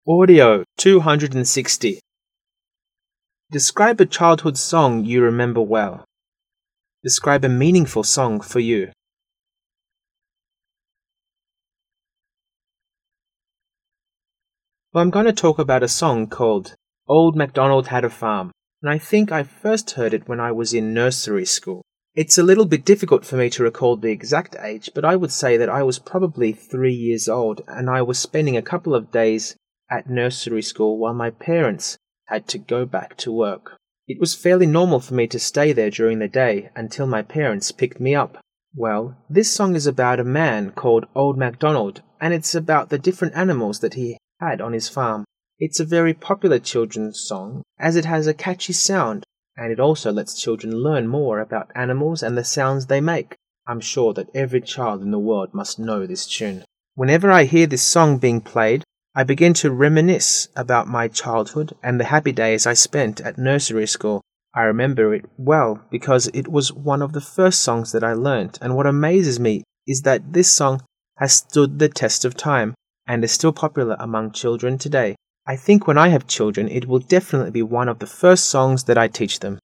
Audio 260. Describe a childhood song you remember well. Describe a meaningful song for you. Well, I'm going to talk about a song called Old MacDonald Had a Farm, and I think I first heard it when I was in nursery school. It's a little bit difficult for me to recall the exact age, but I would say that I was probably 3 years old, and I was spending a couple of days at nursery school while my parents had to go back to work. It was fairly normal for me to stay there during the day until my parents picked me up. Well, this song is about a man called Old MacDonald, and it's about the different animals that he had on his farm. It's a very popular children's song as it has a catchy sound, and it also lets children learn more about animals and the sounds they make. I'm sure that every child in the world must know this tune. Whenever I hear this song being played, I begin to reminisce about my childhood and the happy days I spent at nursery school. I remember it well because it was one of the first songs that I learnt, and what amazes me is that this song has stood the test of time and is still popular among children today. I think when I have children, it will definitely be one of the first songs that I teach them.